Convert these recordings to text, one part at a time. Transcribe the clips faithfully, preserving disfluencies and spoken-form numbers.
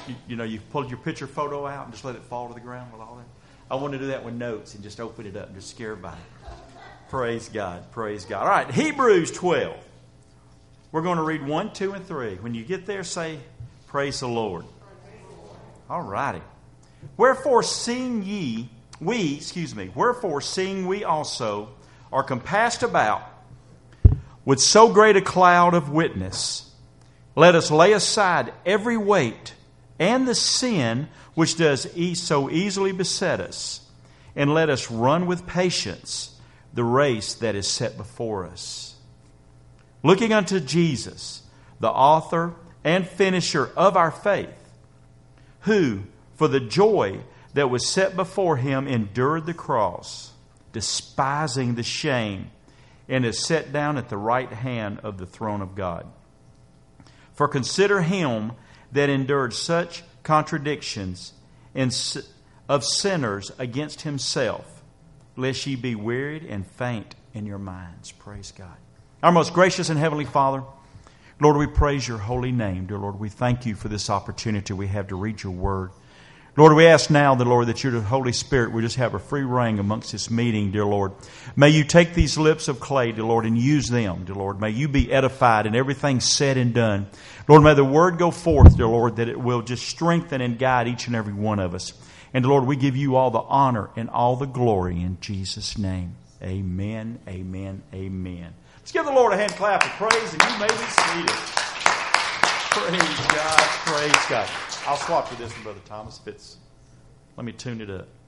you, you know, you pulled your picture photo out and just let it fall to the ground with all that. I want to do that with notes and just open it up and just scare everybody. Praise God. Praise God. All right, Hebrews twelve. We're going to read one, two, and three. When you get there, say, praise the Lord. All righty. Wherefore, seeing ye, we, excuse me, wherefore, seeing we also are compassed about with so great a cloud of witness, let us lay aside every weight and the sin which does e- so easily beset us, and let us run with patience the race that is set before us. Looking unto Jesus, the author and finisher of our faith, who, for the joy that was set before him, endured the cross, despising the shame, and is set down at the right hand of the throne of God. For consider him that endured such contradictions and of sinners against himself, lest ye be wearied and faint in your minds. Praise God. Our most gracious and heavenly Father, Lord, we praise your holy name. Dear Lord, we thank you for this opportunity we have to read your word. Lord, we ask now, the Lord, that your Holy Spirit will just have a free reign amongst this meeting, dear Lord. May you take these lips of clay, dear Lord, and use them, dear Lord. May you be edified in everything said and done. Lord, may the word go forth, dear Lord, that it will just strengthen and guide each and every one of us. And Lord, we give you all the honor and all the glory in Jesus' name. Amen, amen, amen. Let's give the Lord a hand clap of praise, and you may be seated. Praise God, praise God. I'll swap to this one, Brother Thomas, if it's... Let me tune it up.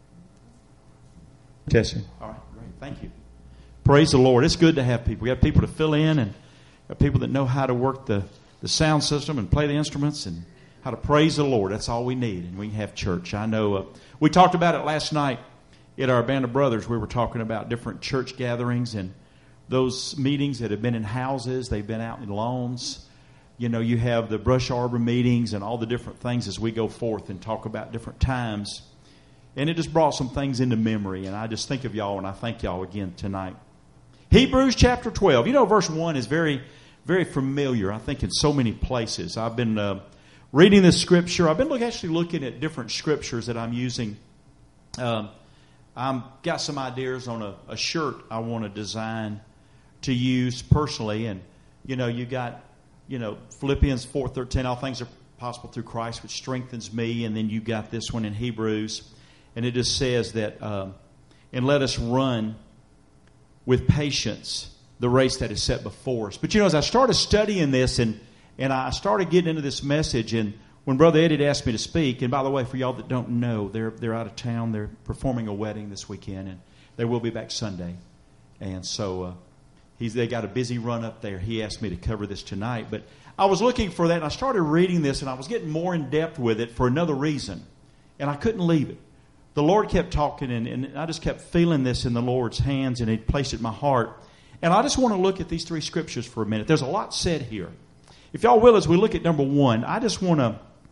Testing. All right, great. Thank you. Praise the Lord. It's good to have people. We have people to fill in, and people that know how to work the, the sound system and play the instruments and how to praise the Lord. That's all we need, and we have church. I know uh, we talked about it last night at our Band of Brothers. We were talking about different church gatherings and those meetings that have been in houses. They've been out in lawns. You know, you have the brush arbor meetings and all the different things as we go forth and talk about different times. And it just brought some things into memory. And I just think of y'all, and I thank y'all again tonight. Hebrews chapter twelve. You know, verse one is very, very familiar, I think, in so many places. I've been uh, reading this scripture. I've been look, actually looking at different scriptures that I'm using. Um, I've got some ideas on a, a shirt I want to design to use personally. And, you know, you got... You know, Philippians four thirteen, all things are possible through Christ, which strengthens me. And then you got this one in Hebrews. And it just says that, um, and let us run with patience the race that is set before us. But, you know, as I started studying this and, and I started getting into this message, and when Brother Eddie had asked me to speak, and by the way, for y'all that don't know, they're, they're out of town. They're performing a wedding this weekend, and they will be back Sunday. And so... Uh, He's, they got a busy run up there. He asked me to cover this tonight. But I was looking for that, and I started reading this, and I was getting more in depth with it for another reason. And I couldn't leave it. The Lord kept talking, and, and I just kept feeling this in the Lord's hands, and He placed it in my heart. And I just want to look at these three scriptures for a minute. There's a lot said here. If y'all will, as we look at number one, I just want to,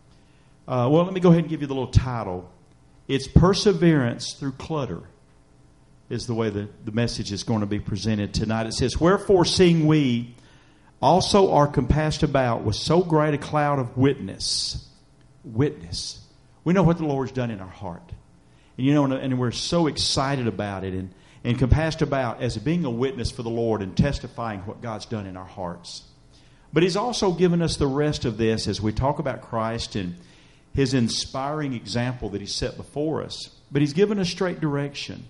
uh, well, let me go ahead and give you the little title. It's Perseverance Through Clutter. Is the way the, the message is going to be presented tonight. It says, wherefore seeing we also are compassed about with so great a cloud of witness. Witness. We know what the Lord's done in our heart. And you know, and, and we're so excited about it and, and compassed about as being a witness for the Lord and testifying what God's done in our hearts. But He's also given us the rest of this as we talk about Christ and His inspiring example that He set before us. But He's given us straight direction.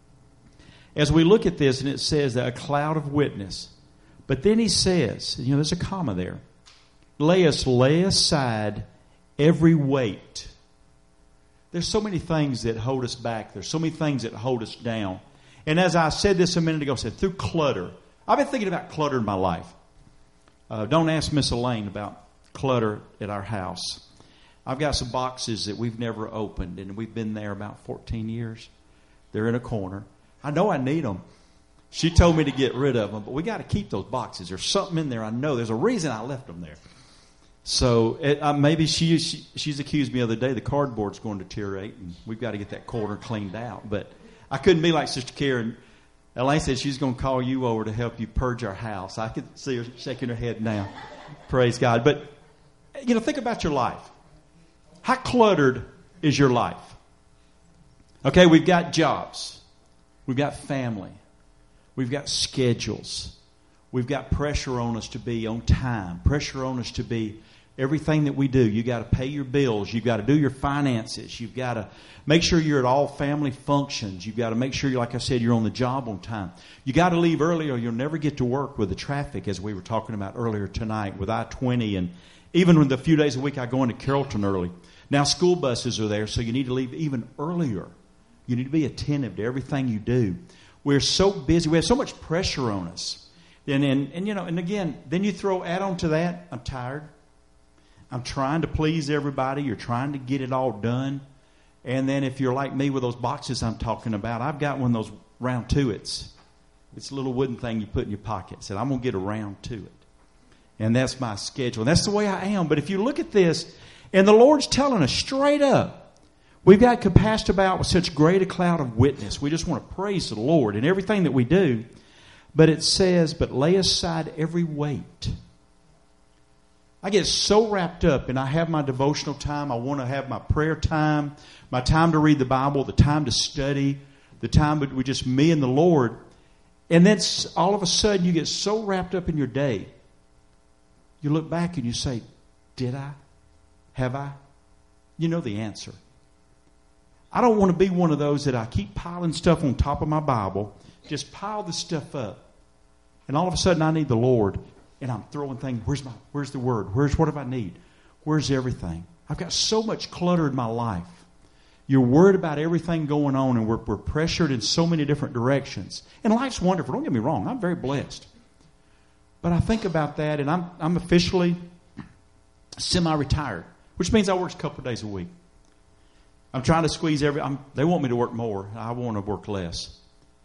As we look at this, and it says that a cloud of witness. But then he says, you know, there's a comma there. Lay us lay aside every weight. There's so many things that hold us back. There's so many things that hold us down. And as I said this a minute ago, I said, through clutter. I've been thinking about clutter in my life. Uh, don't ask Miss Elaine about clutter at our house. I've got some boxes that we've never opened, and we've been there about fourteen years. They're in a corner. I know I need them. She told me to get rid of them, but we got to keep those boxes. There's something in there I know. There's a reason I left them there. So it, uh, maybe she, she she's accused me the other day the cardboard's going to deteriorate, and we've got to get that corner cleaned out. But I couldn't be like Sister Karen. Elaine said she's going to call you over to help you purge our house. I could see her shaking her head now. Praise God. But, you know, think about your life. How cluttered is your life? Okay, we've got jobs. We've got family. We've got schedules. We've got pressure on us to be on time. Pressure on us to be everything that we do. You've got to pay your bills. You've got to do your finances. You've got to make sure you're at all family functions. You've got to make sure, like I said, you're on the job on time. You got to leave early or you'll never get to work with the traffic, as we were talking about earlier tonight with I twenty. And even with the few days a week I go into Carrollton early. Now school buses are there, so you need to leave even earlier. You need to be attentive to everything you do. We're so busy. We have so much pressure on us. And, and, and you know, and again, then you throw, add on to that, I'm tired. I'm trying to please everybody. You're trying to get it all done. And then if you're like me with those boxes I'm talking about, I've got one of those round to-its. It's a little wooden thing you put in your pocket. Said, I'm going to get around to it. And that's my schedule. And that's the way I am. But if you look at this, and the Lord's telling us straight up, we've got compassed about with such great a cloud of witness. We just want to praise the Lord in everything that we do. But it says, but lay aside every weight. I get so wrapped up, and I have my devotional time. I want to have my prayer time, my time to read the Bible, the time to study, the time with just me and the Lord. And then all of a sudden you get so wrapped up in your day. You look back and you say, did I? Have I? You know the answer. I don't want to be one of those that I keep piling stuff on top of my Bible, just pile the stuff up. And all of a sudden I need the Lord, and I'm throwing things, where's my, where's the Word? Where's, what do I need? Where's everything? I've got so much clutter in my life. You're worried about everything going on, and we're, we're pressured in so many different directions. And life's wonderful. Don't get me wrong. I'm very blessed. But I think about that, and I'm, I'm officially semi-retired, which means I work a couple of days a week. I'm trying to squeeze every... I'm, they want me to work more. I want to work less.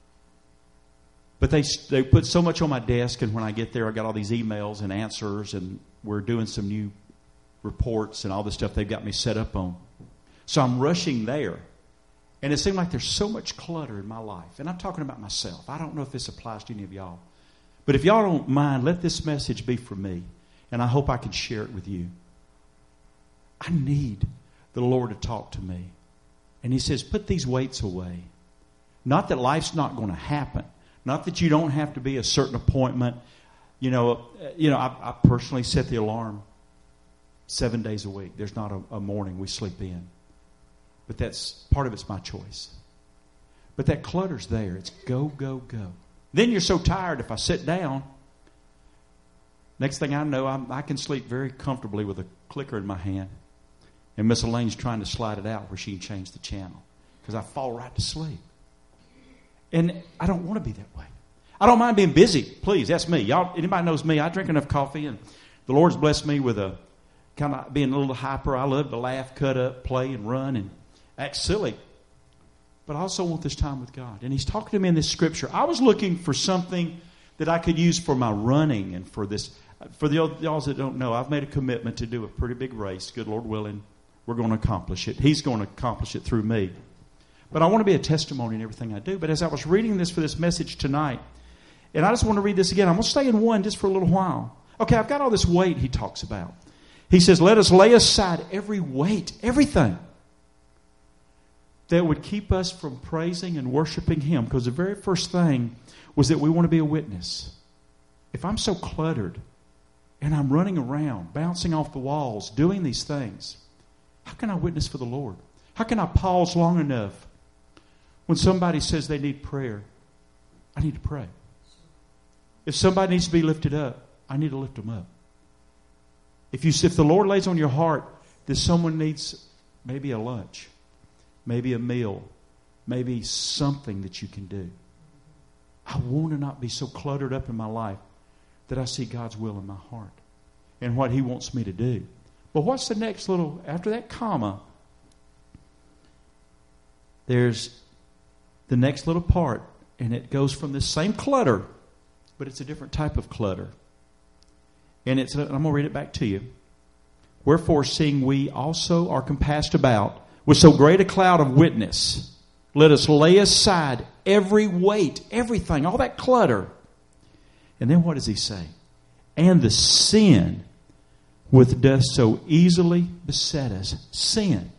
But they they put so much on my desk, and when I get there, I got all these emails and answers, and we're doing some new reports and all this stuff they've got me set up on. So I'm rushing there. And it seemed like there's so much clutter in my life. And I'm talking about myself. I don't know if this applies to any of y'all. But if y'all don't mind, let this message be for me. And I hope I can share it with you. I need the Lord to talk to me. And He says, put these weights away. Not that life's not going to happen. Not that you don't have to be a certain appointment. You know, you know. I, I personally set the alarm seven days a week. There's not a, a morning we sleep in. But that's part of it's my choice. But that clutter's there. It's go, go, go. Then you're so tired if I sit down. Next thing I know, I'm, I can sleep very comfortably with a clicker in my hand. And Miss Elaine's trying to slide it out where she can change the channel. Because I fall right to sleep. And I don't want to be that way. I don't mind being busy. Please, that's me. Y'all, anybody knows me, I drink enough coffee, and the Lord's blessed me with a kind of being a little hyper. I love to laugh, cut up, play, and run, and act silly. But I also want this time with God. And He's talking to me in this scripture. I was looking for something that I could use for my running and for this. For the y'all that don't know, I've made a commitment to do a pretty big race. Good Lord willing, we're going to accomplish it. He's going to accomplish it through me. But I want to be a testimony in everything I do. But as I was reading this for this message tonight, and I just want to read this again. I'm going to stay in one just for a little while. Okay, I've got all this weight He talks about. He says, let us lay aside every weight, everything that would keep us from praising and worshiping Him. Because the very first thing was that we want to be a witness. If I'm so cluttered and I'm running around, bouncing off the walls, doing these things, how can I witness for the Lord? How can I pause long enough when somebody says they need prayer? I need to pray. If somebody needs to be lifted up, I need to lift them up. If you, if the Lord lays on your heart that someone needs maybe a lunch, maybe a meal, maybe something that you can do, I want to not be so cluttered up in my life that I see God's will in my heart and what He wants me to do. But what's the next little, after that comma, there's the next little part, and it goes from this same clutter, but it's a different type of clutter. And it's, I'm going to read it back to you. Wherefore, seeing we also are compassed about with so great a cloud of witness, let us lay aside every weight, everything, all that clutter. And then what does he say? And the sin which doth so easily beset us. Sin.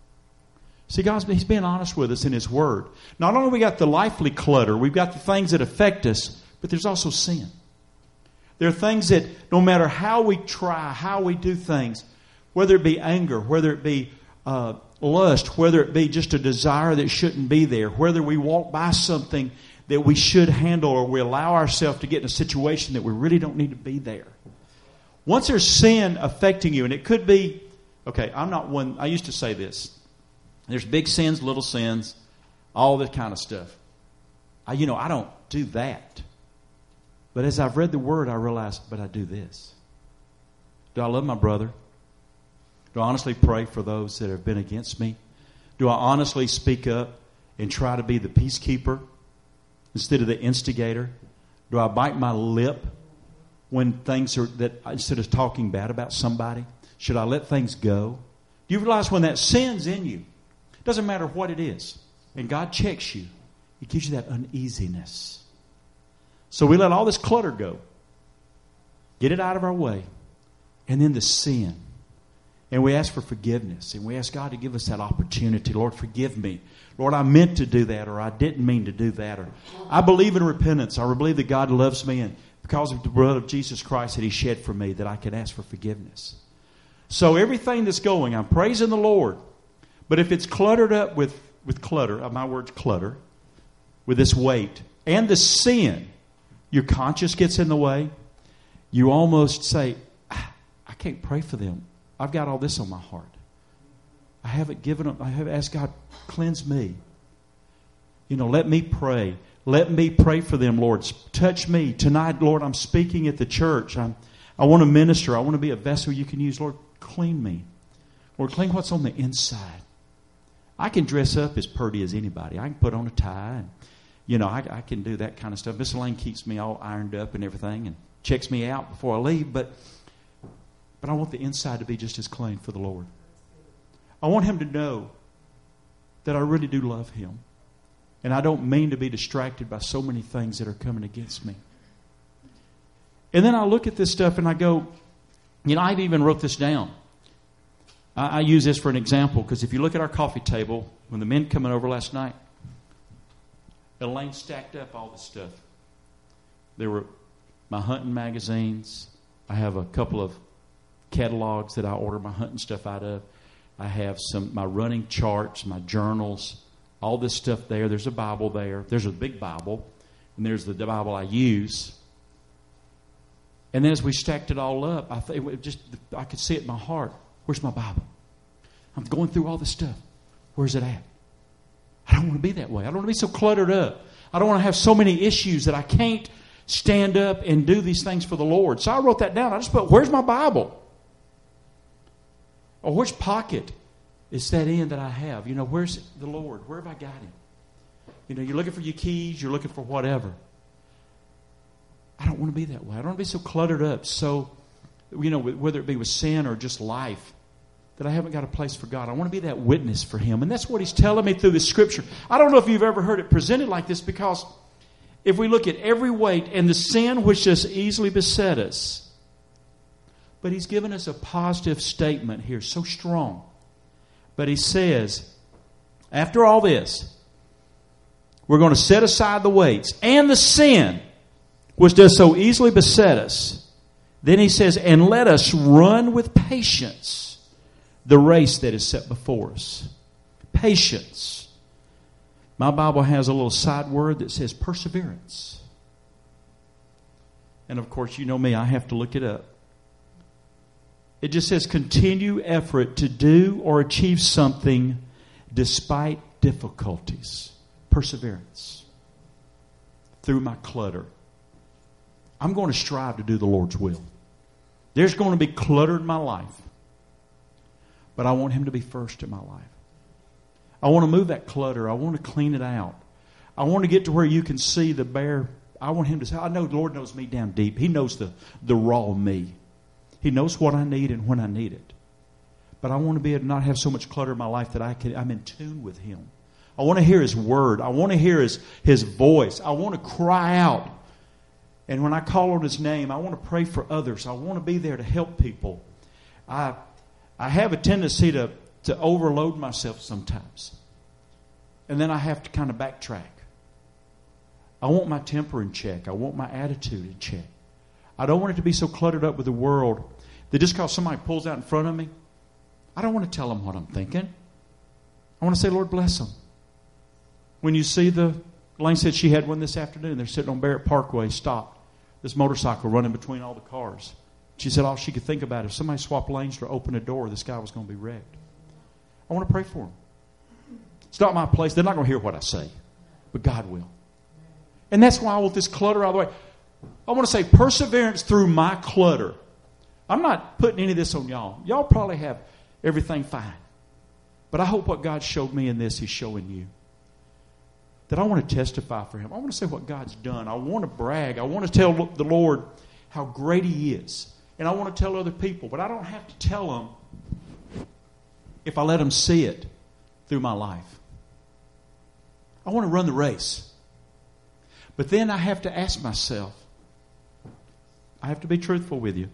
See, God's He's being honest with us in His Word. Not only we got the lively clutter, we've got the things that affect us, but there's also sin. There are things that no matter how we try, how we do things, whether it be anger, whether it be uh, lust, whether it be just a desire that shouldn't be there, whether we walk by something that we should handle or we allow ourselves to get in a situation that we really don't need to be there. Once there's sin affecting you, and it could be, okay, I'm not one, I used to say this. There's big sins, little sins, all this kind of stuff. I, you know, I don't do that. But as I've read the Word, I realize, but I do this. Do I love my brother? Do I honestly pray for those that have been against me? Do I honestly speak up and try to be the peacekeeper instead of the instigator? Do I bite my lip when things are that instead of talking bad about somebody? Should I let things go? Do you realize when that sin's in you, it doesn't matter what it is, and God checks you, He gives you that uneasiness. So we let all this clutter go. Get it out of our way. And then the sin. And we ask for forgiveness. And we ask God to give us that opportunity. Lord, forgive me. Lord, I meant to do that, or I didn't mean to do that. Or I believe in repentance. I believe that God loves me, and because of the blood of Jesus Christ that He shed for me, that I can ask for forgiveness. So everything that's going, I'm praising the Lord. But if it's cluttered up with, with clutter, my word's clutter, with this weight, and the sin, your conscience gets in the way, you almost say, ah, I can't pray for them. I've got all this on my heart. I haven't given them, I haven't asked God, cleanse me. You know, let me pray. Let me pray for them, Lord. Touch me. Tonight, Lord, I'm speaking at the church. I'm, I want to minister. I want to be a vessel you can use. Lord, clean me. Lord, clean what's on the inside. I can dress up as pretty as anybody. I can put on a tie and, you know, I, I can do that kind of stuff. Miss Elaine keeps me all ironed up and everything and checks me out before I leave. But but I want the inside to be just as clean for the Lord. I want Him to know that I really do love Him. And I don't mean to be distracted by so many things that are coming against me. And then I look at this stuff and I go, you know, I even wrote this down. I, I use this for an example because if you look at our coffee table, when the men coming over last night, Elaine stacked up all this stuff. There were my hunting magazines. I have a couple of catalogs that I order my hunting stuff out of. I have some my running charts, my journals, all this stuff there. There's a Bible there. There's a big Bible, and there's the Bible I use. And then as we stacked it all up, I th- it just I could see it in my heart. Where's my Bible? I'm going through all this stuff. Where's it at? I don't want to be that way. I don't want to be so cluttered up. I don't want to have so many issues that I can't stand up and do these things for the Lord. So I wrote that down. I just put, where's my Bible? Or which pocket is that in that I have? You know, where's the Lord? Where have I got Him? You know, you're looking for your keys. You're looking for whatever. I don't want to be that way. I don't want to be so cluttered up. So, you know, whether it be with sin or just life, that I haven't got a place for God. I want to be that witness for Him. And that's what He's telling me through this Scripture. I don't know if you've ever heard it presented like this, because if we look at every weight and the sin which does easily beset us, but He's given us a positive statement here, so strong. But He says, after all this, we're going to set aside the weights and the sin which does so easily beset us. Then He says, and let us run with patience the race that is set before us. Patience. My Bible has a little side word that says perseverance. And of course, you know me, I have to look it up. It just says continue effort to do or achieve something despite difficulties. Perseverance. Through my clutter. I'm going to strive to do the Lord's will. There's going to be clutter in my life. But I want Him to be first in my life. I want to move that clutter. I want to clean it out. I want to get to where you can see the bare. I want Him to say, I know the Lord knows me down deep. He knows the, the raw me. He knows what I need and when I need it. But I want to be able to not have so much clutter in my life that I can, I'm in tune with Him. I want to hear His word. I want to hear His, His voice. I want to cry out. And when I call on His name, I want to pray for others. I want to be there to help people. I I have a tendency to, to overload myself sometimes. And then I have to kind of backtrack. I want my temper in check. I want my attitude in check. I don't want it to be so cluttered up with the world that just because somebody pulls out in front of me, I don't want to tell them what I'm thinking. I want to say, Lord, bless them. When you see the, Elaine said she had one this afternoon. They're sitting on Barrett Parkway, stopped. This motorcycle running between all the cars. She said all she could think about, if somebody swapped lanes to open a door, this guy was going to be wrecked. I want to pray for them. It's not my place. They're not going to hear what I say. But God will. And that's why I want this clutter out of the way. I want to say perseverance through my clutter. I'm not putting any of this on y'all. Y'all probably have everything fine. But I hope what God showed me in this, He's showing you. That I want to testify for Him. I want to say what God's done. I want to brag. I want to tell the Lord how great He is. And I want to tell other people. But I don't have to tell them if I let them see it through my life. I want to run the race. But then I have to ask myself, I have to be truthful with you.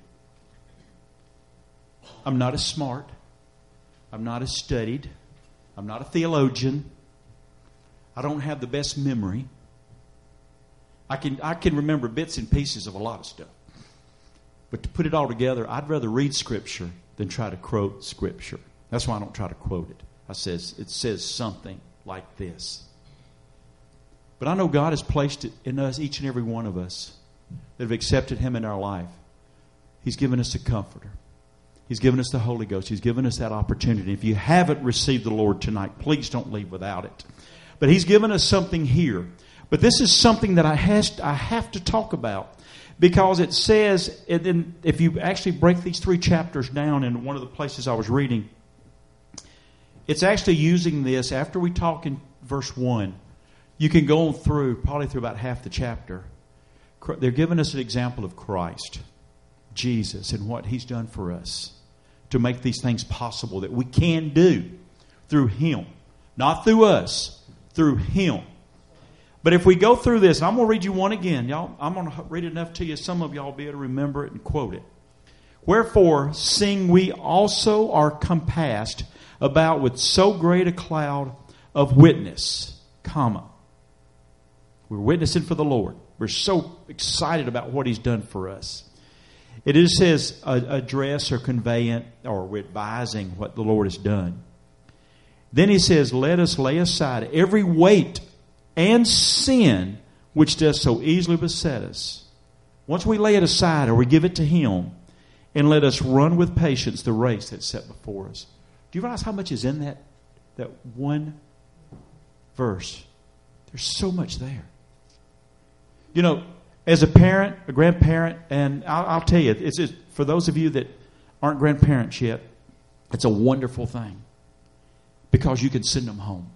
I'm not as smart. I'm not as studied. I'm not a theologian. I don't have the best memory. I can I can remember bits and pieces of a lot of stuff. But to put it all together, I'd rather read Scripture than try to quote Scripture. That's why I don't try to quote it. I says it says something like this. But I know God has placed it in us, each and every one of us, that have accepted Him in our life. He's given us a comforter. He's given us the Holy Ghost. He's given us that opportunity. If you haven't received the Lord tonight, please don't leave without it. But He's given us something here. But this is something that I, has, I have to talk about. Because it says, and then if you actually break these three chapters down in one of the places I was reading, it's actually using this after we talk in verse one. You can go on through, probably through about half the chapter. They're giving us an example of Christ, Jesus, and what He's done for us to make these things possible that we can do through Him. Not through us, through Him. But if we go through this, and I'm going to read you one again. Y'all, I'm going to read enough to you, some of y'all will be able to remember it and quote it. Wherefore, seeing we also are compassed about with so great a cloud of witness, comma. We're witnessing for the Lord. We're so excited about what He's done for us. It is says uh, address or conveyant, or we're advising what the Lord has done. Then He says, let us lay aside every weight and sin which does so easily beset us. Once we lay it aside or we give it to Him, and let us run with patience the race that's set before us. Do you realize how much is in that, that one verse? There's so much there. You know, as a parent, a grandparent, and I'll, I'll tell you, it's just, for those of you that aren't grandparents yet, it's a wonderful thing. Because you can send them home.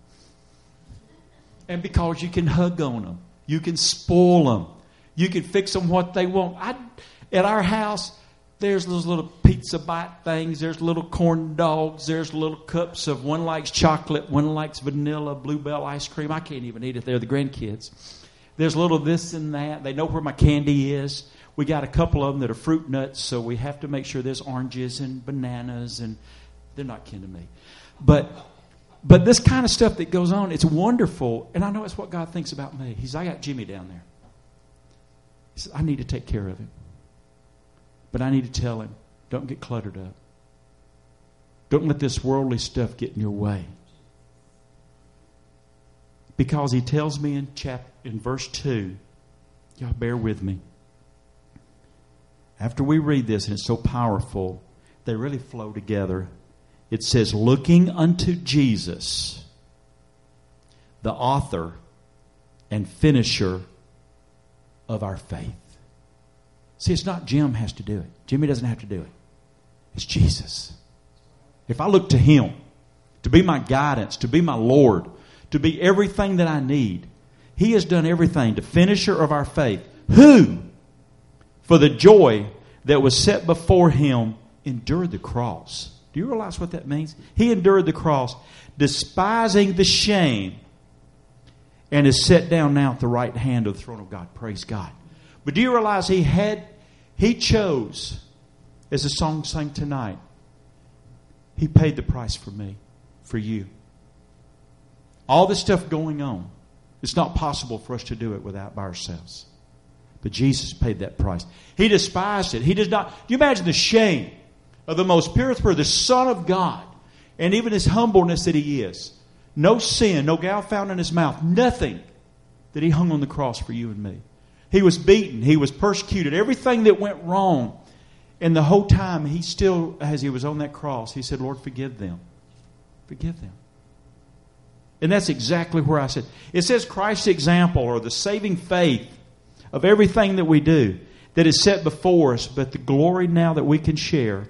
And because you can hug on them. You can spoil them. You can fix them what they want. I, at our house, there's those little pizza bite things. There's little corn dogs. There's little cups of, one likes chocolate, one likes vanilla, Bluebell ice cream. I can't even eat it. They're the grandkids. There's little this and that. They know where my candy is. We got a couple of them that are fruit nuts, so we have to make sure there's oranges and bananas, and they're not kin to me. But but this kind of stuff that goes on, it's wonderful, and I know it's what God thinks about me. He says, I got Jimmy down there. He says, I need to take care of him. But I need to tell him, don't get cluttered up. Don't let this worldly stuff get in your way. Because He tells me in chapter, in verse two, y'all bear with me. After we read this, and it's so powerful, they really flow together. It says, looking unto Jesus, the author and finisher of our faith. See, it's not Jim has to do it. Jimmy doesn't have to do it. It's Jesus. If I look to Him to be my guidance, to be my Lord, to be everything that I need, He has done everything. The finisher of our faith. Who, for the joy that was set before Him, endured the cross. Do you realize what that means? He endured the cross, despising the shame, and is set down now at the right hand of the throne of God. Praise God. But do you realize He had, He chose, as the song sang tonight, He paid the price for me, for you. All this stuff going on, it's not possible for us to do it without by ourselves. But Jesus paid that price. He despised it. He does not. Do you imagine the shame of the most pure spirit, the Son of God, and even his humbleness that he is? No sin, no gall found in his mouth, nothing, that he hung on the cross for you and me. He was beaten. He was persecuted. Everything that went wrong. And the whole time, he still, as he was on that cross, he said, Lord, forgive them. Forgive them. And that's exactly where I said. It says Christ's example, or the saving faith of everything that we do, that is set before us. But the glory now that we can share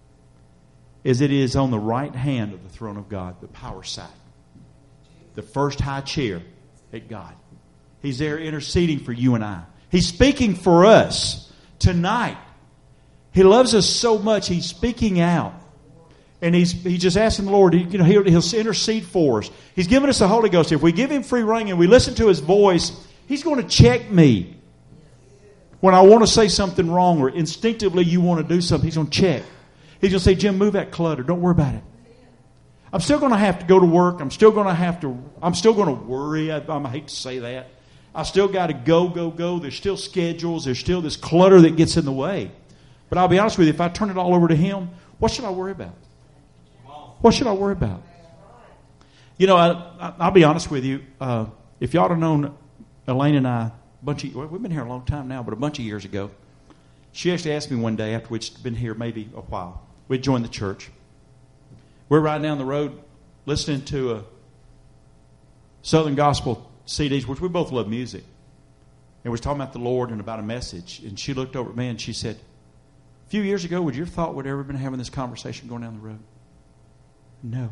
is it is on the right hand of the throne of God, the power side. The first high chair at God. He's there interceding for you and I. He's speaking for us tonight. He loves us so much, he's speaking out. And he's he's just asking the Lord, you know, he'll, he'll intercede for us. He's given us the Holy Ghost. If we give him free rein and we listen to his voice, he's going to check me. When I want to say something wrong or instinctively you want to do something, he's going to check. He's going to say, Jim, move that clutter. Don't worry about it. I'm still going to have to go to work. I'm still going to have to, I'm still going to worry. I, I hate to say that. I still got to go, go, go. There's still schedules. There's still this clutter that gets in the way. But I'll be honest with you, if I turn it all over to him, what should I worry about? What should I worry about? You know, I, I, I'll be honest with you. Uh, if y'all have known Elaine and I, a bunch of, well, we've been here a long time now, but a bunch of years ago, she actually asked me one day after we'd been here maybe a while. We'd joined the church. We're riding down the road listening to a Southern Gospel C Ds, which we both love music. And we was talking about the Lord and about a message. And she looked over at me and she said, a few years ago, would you have thought we'd ever been having this conversation going down the road? No.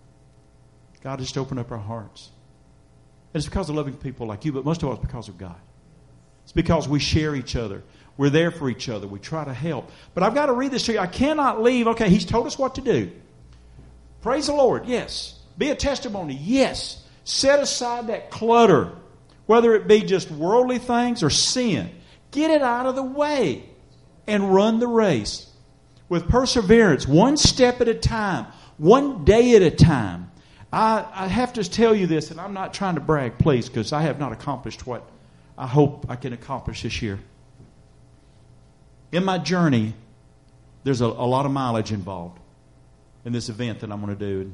God just opened up our hearts. And it's because of loving people like you, but most of all it's because of God. It's because we share each other. We're there for each other. We try to help. But I've got to read this to you. I cannot leave. Okay, he's told us what to do. Praise the Lord, yes. Be a testimony, yes. Set aside that clutter, whether it be just worldly things or sin. Get it out of the way and run the race with perseverance, one step at a time, one day at a time. I, I have to tell you this, and I'm not trying to brag, please, because I have not accomplished what I hope I can accomplish this year. In my journey, there's a, a lot of mileage involved in this event that I'm going to do.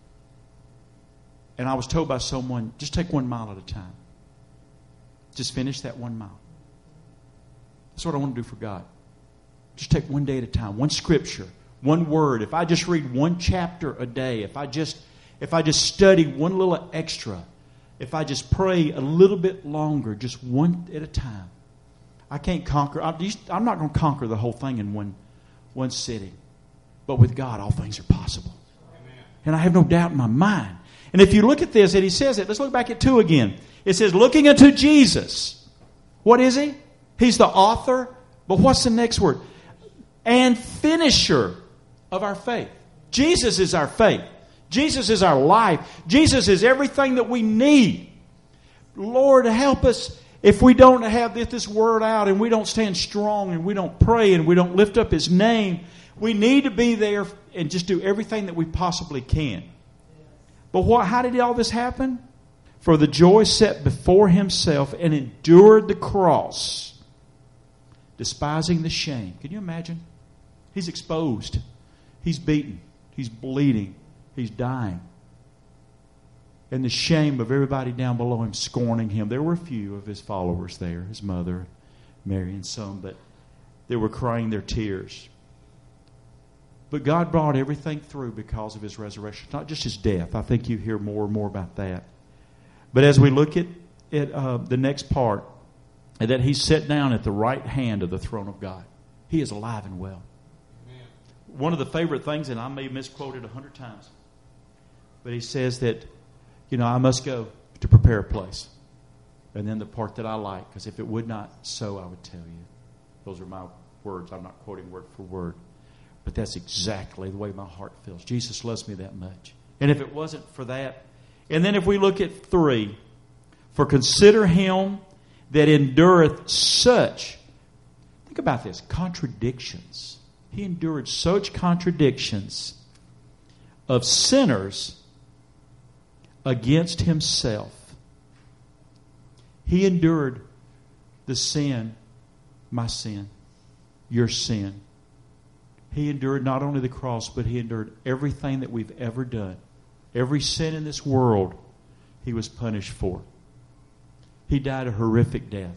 And I was told by someone, just take one mile at a time. Just finish that one mile. That's what I want to do for God. Just take one day at a time, one scripture, one word. If I just read one chapter a day, if I just if I just study one little extra, if I just pray a little bit longer, just one at a time. I can't conquer. I'm not going to conquer the whole thing in one one sitting. But with God, all things are possible. Amen. And I have no doubt in my mind. And if you look at this, and he says it, let's look back at two again. It says, looking unto Jesus. What is he? He's the author. But what's the next word? And finisher of our faith. Jesus is our faith. Jesus is our life. Jesus is everything that we need. Lord, help us if we don't have this word out and we don't stand strong and we don't pray and we don't lift up his name. We need to be there and just do everything that we possibly can. But what? How did all this happen? For the joy set before himself and endured the cross, despising the shame. Can you imagine? He's exposed. He's beaten. He's bleeding. He's dying. And the shame of everybody down below him scorning him. There were a few of his followers there, his mother, Mary, and some, but they were crying their tears. But God brought everything through because of his resurrection. Not just his death. I think you hear more and more about that. But as we look at, at uh, the next part, that he's set down at the right hand of the throne of God. He is alive and well. Amen. One of the favorite things, and I may have misquoted a hundred times, but he says that, you know, I must go to prepare a place. And then the part that I like, because if it would not so, I would tell you. Those are my words. I'm not quoting word for word. But that's exactly the way my heart feels. Jesus loves me that much. And if it wasn't for that, and then if we look at three, for consider him that endureth such, think about this, contradictions. He endured such contradictions of sinners against himself. He endured the sin, my sin, your sin. He endured not only the cross, but he endured everything that we've ever done. Every sin in this world, he was punished for. He died a horrific death.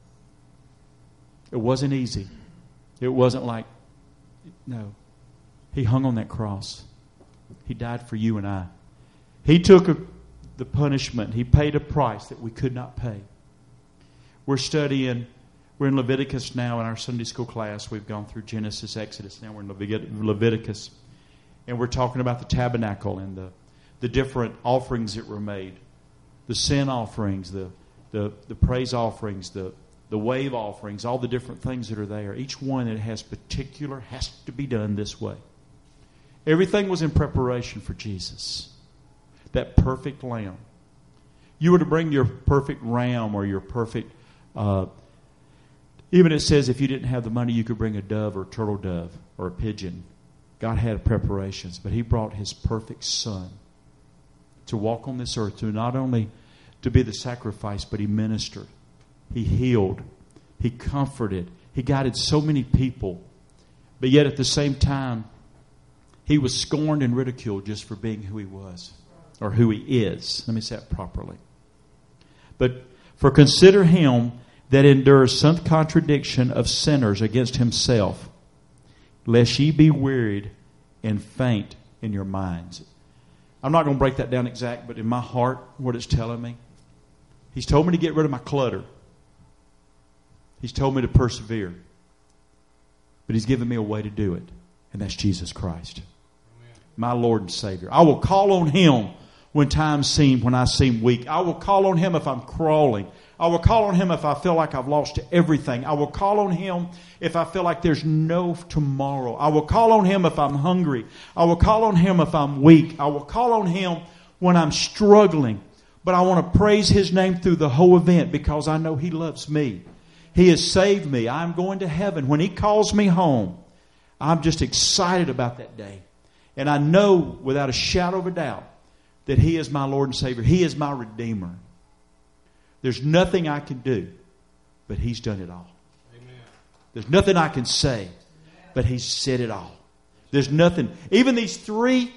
It wasn't easy. It wasn't like, no. He hung on that cross. He died for you and I. He took a, the punishment. He paid a price that we could not pay. We're studying, we're in Leviticus now in our Sunday school class. We've gone through Genesis, Exodus. Now we're in Leviticus. And we're talking about the tabernacle and the, the different offerings that were made. The sin offerings, the, the, the praise offerings, the, the wave offerings, all the different things that are there. Each one that has particular has to be done this way. Everything was in preparation for Jesus. That perfect lamb. You were to bring your perfect ram or your perfect... Uh, even it says if you didn't have the money, you could bring a dove or a turtle dove or a pigeon. God had preparations, but he brought his perfect son to walk on this earth, to not only to be the sacrifice, but he ministered. He healed. He comforted. He guided so many people. But yet at the same time, he was scorned and ridiculed just for being who he was. Or who he is. Let me say that properly. But for consider him that endures some contradiction of sinners against himself, lest ye be wearied and faint in your minds. I'm not going to break that down exact, but in my heart, what it's telling me, he's told me to get rid of my clutter. He's told me to persevere. But he's given me a way to do it, and that's Jesus Christ. Amen. My Lord and Savior. I will call on him when times seem, when I seem weak. I will call on him if I'm crawling. I will call on him if I feel like I've lost everything. I will call on him if I feel like there's no tomorrow. I will call on him if I'm hungry. I will call on him if I'm weak. I will call on him when I'm struggling. But I want to praise his name through the whole event because I know he loves me. He has saved me. I'm going to heaven. When he calls me home, I'm just excited about that day. And I know without a shadow of a doubt that he is my Lord and Savior. He is my Redeemer. There's nothing I can do, but he's done it all. Amen. There's nothing I can say, but he's said it all. There's nothing. Even these three,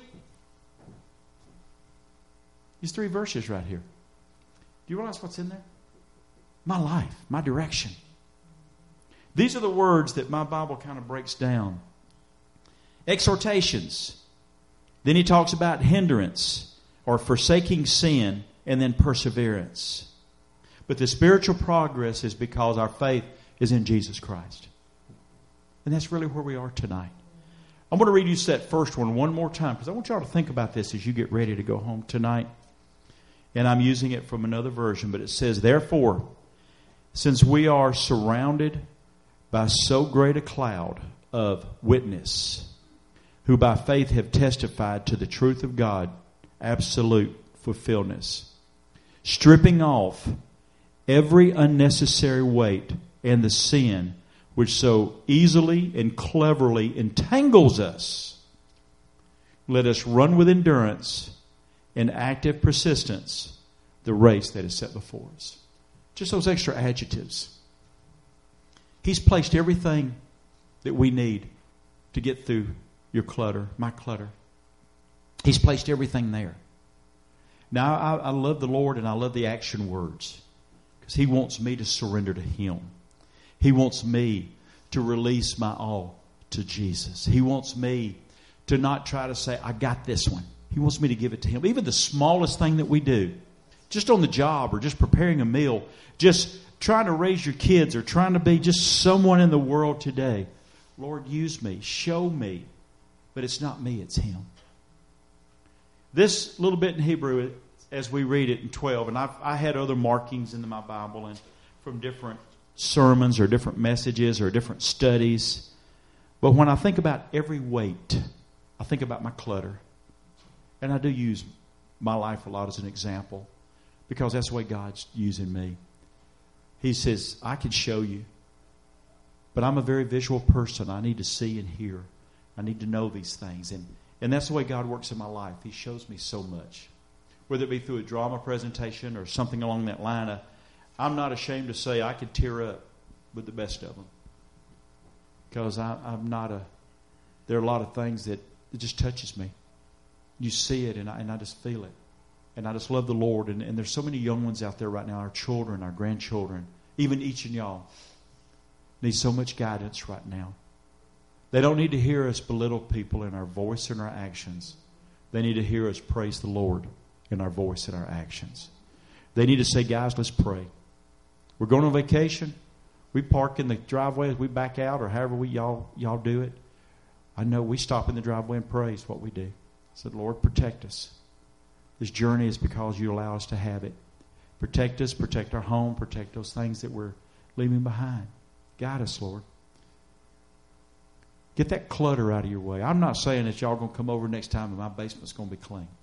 these three verses right here. Do you realize what's in there? My life, my direction. These are the words that my Bible kind of breaks down. Exhortations. Then he talks about hindrance or forsaking sin, and then perseverance. But the spiritual progress is because our faith is in Jesus Christ. And that's really where we are tonight. I'm going to read you that first one one more time because I want you all to think about this as you get ready to go home tonight. And I'm using it from another version, but it says, therefore, since we are surrounded by so great a cloud of witness, who by faith have testified to the truth of God, absolute fulfillment, stripping off every unnecessary weight and the sin which so easily and cleverly entangles us, let us run with endurance and active persistence the race that is set before us. Just those extra adjectives. He's placed everything that we need to get through your clutter, my clutter. He's placed everything there. Now, I, I love the Lord and I love the action words because he wants me to surrender to him. He wants me to release my all to Jesus. He wants me to not try to say, I got this one. He wants me to give it to him. Even the smallest thing that we do, just on the job or just preparing a meal, just trying to raise your kids or trying to be just someone in the world today. Lord, use me. Show me. But it's not me, it's him. This little bit in Hebrew, as we read it in twelve, and I've, I had other markings in my Bible and from different sermons or different messages or different studies. But when I think about every weight, I think about my clutter. And I do use my life a lot as an example because that's the way God's using me. He says, I can show you, but I'm a very visual person. I need to see and hear. I need to know these things. And, And that's the way God works in my life. He shows me so much. Whether it be through a drama presentation or something along that line, uh, I'm not ashamed to say I could tear up with the best of them. Because I, I'm not a... There are a lot of things that it just touches me. You see it, and I, and I just feel it. And I just love the Lord. And, and there's so many young ones out there right now, our children, our grandchildren, even each of y'all need so much guidance right now. They don't need to hear us belittle people in our voice and our actions. They need to hear us praise the Lord in our voice and our actions. They need to say, guys, let's pray. We're going on vacation. We park in the driveway as we back out, or however we y'all y'all do it. I know we stop in the driveway and pray is what we do. I said, Lord, protect us. This journey is because you allow us to have it. Protect us, protect our home, protect those things that we're leaving behind. Guide us, Lord. Get that clutter out of your way. I'm not saying that y'all are going to come over next time and my basement's going to be clean.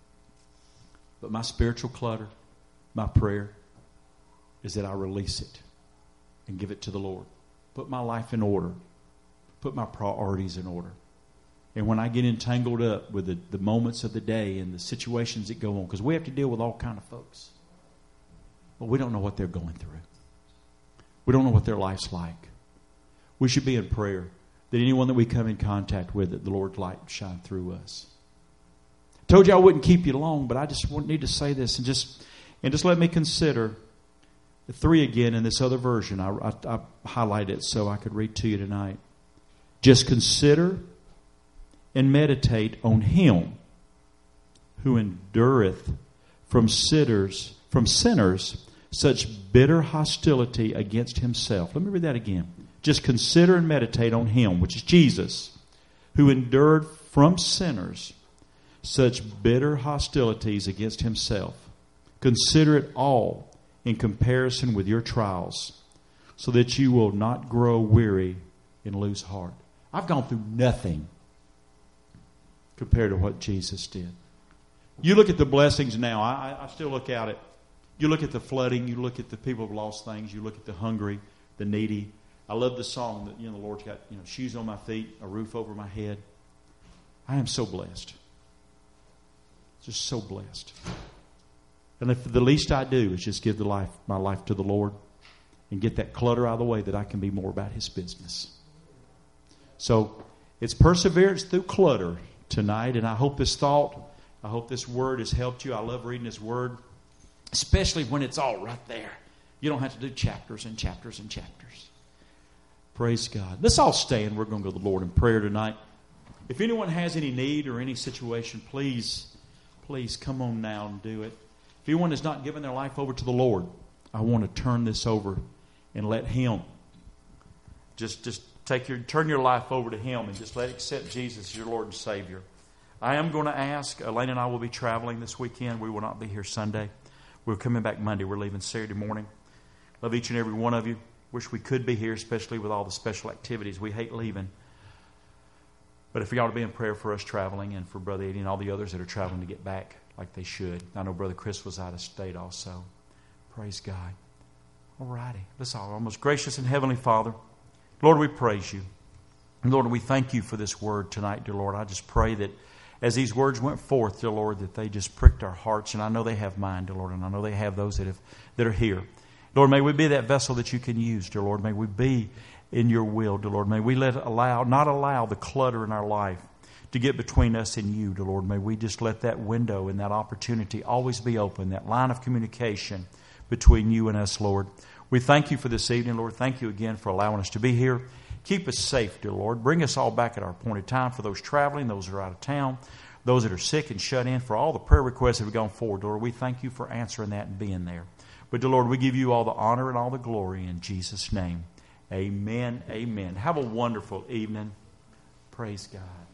But my spiritual clutter, my prayer, is that I release it and give it to the Lord. Put my life in order. Put my priorities in order. And when I get entangled up with the, the moments of the day and the situations that go on, because we have to deal with all kind of folks. But we don't know what they're going through. We don't know what their life's like. We should be in prayer that anyone that we come in contact with, that the Lord's light shine through us. I told you I wouldn't keep you long, but I just need to say this and just and just let me consider the three again in this other version. I, I, I highlighted it so I could read to you tonight. Just consider and meditate on Him who endureth from sinners, from sinners such bitter hostility against himself. Let me read that again. Just consider and meditate on Him, which is Jesus, who endured from sinners such bitter hostilities against Himself. Consider it all in comparison with your trials, so that you will not grow weary and lose heart. I've gone through nothing compared to what Jesus did. You look at the blessings now. I, I still look at it. You look at the flooding. You look at the people who've lost things. You look at the hungry, the needy. I love the song that, you know, the Lord's got, you know, shoes on my feet, a roof over my head. I am so blessed. Just so blessed. And if the least I do is just give the life, my life to the Lord and get that clutter out of the way, that I can be more about His business. So it's perseverance through clutter tonight. And I hope this thought, I hope this word has helped you. I love reading this word, especially when it's all right there. You don't have to do chapters and chapters and chapters. Praise God. Let's all stand. We're going to go to the Lord in prayer tonight. If anyone has any need or any situation, please, please come on now and do it. If anyone has not given their life over to the Lord, I want to turn this over and let Him just, just take your, turn your life over to Him and just let accept Jesus as your Lord and Savior. I am going to ask, Elaine and I will be traveling this weekend. We will not be here Sunday. We're coming back Monday. We're leaving Saturday morning. Love each and every one of you. Wish we could be here, especially with all the special activities. We hate leaving. But if you ought to be in prayer for us traveling and for Brother Eddie and all the others that are traveling to get back like they should. I know Brother Chris was out of state also. Praise God. All righty. Let's all. Our most gracious and heavenly Father, Lord, we praise You. And Lord, we thank You for this word tonight, dear Lord. I just pray that as these words went forth, dear Lord, that they just pricked our hearts. And I know they have mine, dear Lord, and I know they have those that have that are here. Lord, may we be that vessel that You can use, dear Lord. May we be in Your will, dear Lord. May we let allow not allow the clutter in our life to get between us and You, dear Lord. May we just let that window and that opportunity always be open, that line of communication between You and us, Lord. We thank You for this evening, Lord. Thank You again for allowing us to be here. Keep us safe, dear Lord. Bring us all back at our appointed time for those traveling, those that are out of town, those that are sick and shut in, for all the prayer requests that have gone forward, Lord. We thank You for answering that and being there. But, dear Lord, we give You all the honor and all the glory in Jesus' name. Amen. Amen. Have a wonderful evening. Praise God.